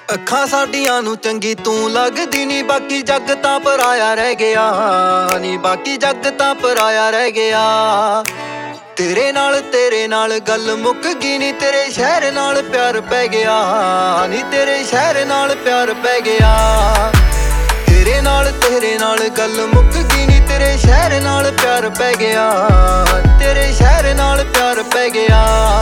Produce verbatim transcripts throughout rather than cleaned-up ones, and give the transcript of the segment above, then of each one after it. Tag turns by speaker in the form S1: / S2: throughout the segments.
S1: ਅੱਖਾਂ ਸਾਡੀਆਂ ਨੂੰ ਚੰਗੀ ਤੂੰ ਲੱਗਦੀ ਨੀ, ਬਾਕੀ ਜੱਗ ਤਾਂ ਪਰਾਇਆ ਰਹਿ ਗਿਆ ਨੀ, ਬਾਕੀ ਜੱਗ ਤਾਂ ਪਰਾਇਆ ਰਹਿ ਗਿਆ। ਤੇਰੇ ਨਾਲ ਤੇਰੇ ਨਾਲ ਗੱਲ ਮੁੱਕ ਗਈ ਨੀ, ਤੇਰੇ ਸ਼ਹਿਰ ਨਾਲ ਪਿਆਰ ਪੈ ਗਿਆ ਨੀ, ਤੇਰੇ ਸ਼ਹਿਰ ਨਾਲ ਪਿਆਰ ਪੈ ਗਿਆ। ਤੇਰੇ ਨਾਲ ਤੇਰੇ ਨਾਲ ਗੱਲ ਮੁੱਕ ਗਈ ਨੀ, ਤੇਰੇ ਸ਼ਹਿਰ ਨਾਲ ਪਿਆਰ ਪੈ ਗਿਆ, ਤੇਰੇ ਸ਼ਹਿਰ ਨਾਲ ਪਿਆਰ ਪੈ ਗਿਆ।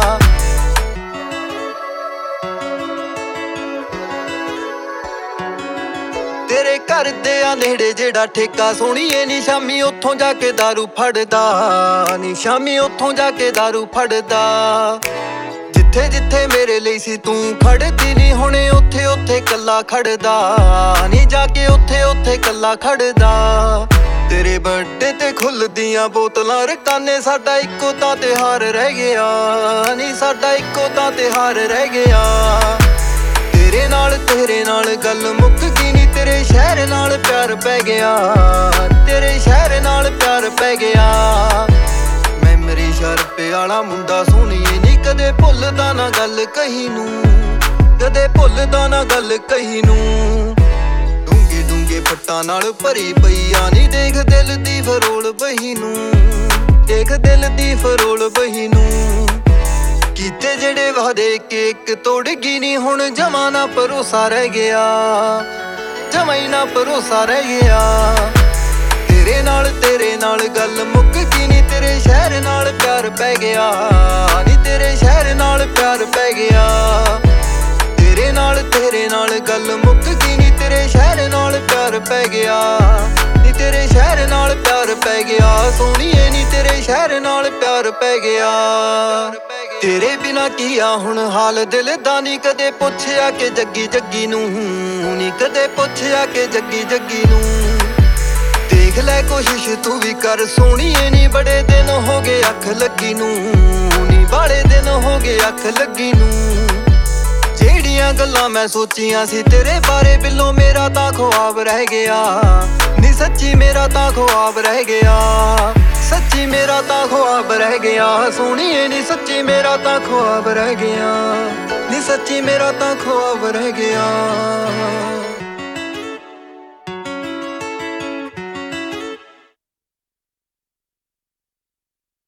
S1: ਤੇਰੇ ਘਰ ਦੇ ਆ ਨੇੜੇ ਜਿਹੜਾ ਠੇਕਾ ਸੋਹਣੀਏ ਨੀ, ਸ਼ਾਮੀ ਉੱਥੋਂ ਜਾ ਕੇ ਦਾਰੂ ਫੜਦਾ ਨੀ, ਸ਼ਾਮੀ ਉੱਥੋਂ ਜਾ ਕੇ ਦਾਰੂ ਫੜਦਾ। ਜਿੱਥੇ ਜਿੱਥੇ ਮੇਰੇ ਲਈ ਸੀ ਤੂੰ ਖੜਦੀ ਨੀ, ਹੁਣੇ ਉੱਥੇ ਉੱਥੇ ਕੱਲਾ ਖੜਦਾ ਨੀ, ਜਾ ਕੇ ਉੱਥੇ ਉੱਥੇ ਕੱਲਾ ਖੜਦਾ। ਤੇਰੇ ਬਰਥਡੇ ਤੇ ਖੁੱਲਦੀਆਂ ਬੋਤਲਾਂ ਰਕਾਨੇ, ਸਾਡਾ ਇੱਕੋ ਤਾਂ ਤਿਉਹਾਰ ਰਹਿ ਗਿਆ ਨੀ, ਸਾਡਾ ਇੱਕੋ ਤਾਂ ਤਿਉਹਾਰ ਰਹਿ ਗਿਆ। ਤੇਰੇ ਨਾਲ ਤੇਰੇ ਨਾਲ ਗੱਲ ਮੁੱਕ ਗਈ ਨੀ, ਤੇਰੇ ਸ਼ਹਿਰ ਨਾਲ ਪਿਆਰ ਪੈ ਗਿਆ, ਤੇਰੇ ਸ਼ਹਿਰ ਨਾਲ ਪਿਆਰ ਪੈ ਗਿਆ। ਮੈਮਰੀ ਸ਼ਰਪੇ ਵਾਲਾ ਮੁੰਡਾ ਸੋਹਣੀਏ ਨੀ, ਕਦੇ ਭੁੱਲਦਾ ਨਾ ਗੱਲ ਕਹੀ ਨੂੰ, ਕਦੇ ਭੁੱਲਦਾ ਨਾ ਗੱਲ ਕਹੀ ਨੂੰ। ਡੂੰਘੇ ਡੂੰਘੇ ਫੱਟਾਂ ਨਾਲ ਭਰੀ ਪਈ ਆ ਨੀ, ਦੇਖ ਦਿਲ ਦੀ ਫਰੋਲ ਬਹੀ ਨੂੰ, ਦੇਖ ਦਿਲ ਦੀ ਫਰੋਲ ਬਹੀ ਨੂੰ। ਕੀਤੇ ਜਿਹੜੇ ਵਾਦੇ ਕੇਕ ਤੋੜ ਗਈ ਨੀ, ਹੁਣ ਜਮਾਂ ਨਾ ਭਰੋਸਾ ਰਹਿ ਗਿਆ, ਜਮਾਂ ਹੀ ਨਾ ਭਰੋਸਾ ਰਹਿ ਗਿਆ। ਤੇਰੇ ਨਾਲ ਤੇਰੇ ਨਾਲ ਗੱਲ ਮੁੱਕ ਗਈ ਨੀ, ਤੇਰੇ ਸ਼ਹਿਰ ਨਾਲ ਪਿਆਰ ਪੈ ਗਿਆ ਨੀ, ਤੇਰੇ ਸ਼ਹਿਰ ਨਾਲ ਪਿਆਰ ਪੈ ਗਿਆ। ਤੇਰੇ ਨਾਲ ਤੇਰੇ ਨਾਲ ਗੱਲ ਮੁੱਕ ਗਈ ਨੀ, ਤੇਰੇ ਸ਼ਹਿਰ ਨਾਲ ਪਿਆਰ ਪੈ ਗਿਆ ਨੀ, ਤੇਰੇ ਸ਼ਹਿਰ ਨਾਲ ਪਿਆਰ ਪੈ ਗਿਆ। ਸੋਹਣੀਏ ਨੀ ਤੇਰੇ ਸ਼ਹਿਰ ਨਾਲ ਪਿਆਰ ਪੈ ਗਿਆ। ਤੇਰੇ ਬਿਨਾ ਕੀ ਆ ਹੁਣ ਹਾਲ ਦਿਲ ਦਾ ਨੀ, ਕਦੇ ਪੁੱਛਿਆ ਕਿ ਜੱਗੀ ਜੱਗੀ ਨੂੰ ਨੀ, ਕਦੇ ਪੁੱਛਿਆ ਕਿ ਜੱਗੀ ਜੱਗੀ ਨੂੰ। ਦੇਖ ਲੈ ਕੋਸ਼ਿਸ਼ ਤੂੰ ਵੀ ਕਰ ਸੋਹਣੀਏ ਨੀ, ਬੜੇ ਦਿਨ ਹੋ ਗਏ ਅੱਖ ਲੱਗੀ ਨੂੰ ਨੀ, ਬਾਲੇ ਦਿਨ ਹੋ ਗਏ ਅੱਖ ਲੱਗੀ ਨੂੰ। ਜਿਹੜੀਆਂ ਗੱਲਾਂ ਮੈਂ ਸੋਚੀਆਂ ਸੀ ਤੇਰੇ ਬਾਰੇ, ਬਿੱਲੋ ਮੇਰਾ ਤਾਂ ਖੁਆਬ ਰਹਿ ਗਿਆ ਨੀ, ਸੱਚੀ ਮੇਰਾ ਤਾਂ ਖੁਆਬ ਰਹਿ ਗਿਆ, ਸੱਚੀ ਮੇਰਾ ਤਾਂ ਖੁਆਬ ਰਹਿ ਗਿਆ। ਸੋਹਣੀਏ ਨੀ ਸੱਚੀ ਮੇਰਾ ਤਾਂ ਖੁਆਬ ਰਹਿ ਗਿਆ ਨੀ, ਸੱਚੀ ਮੇਰਾ ਤਾਂ ਖੁਆਬ ਰਹਿ ਗਿਆ।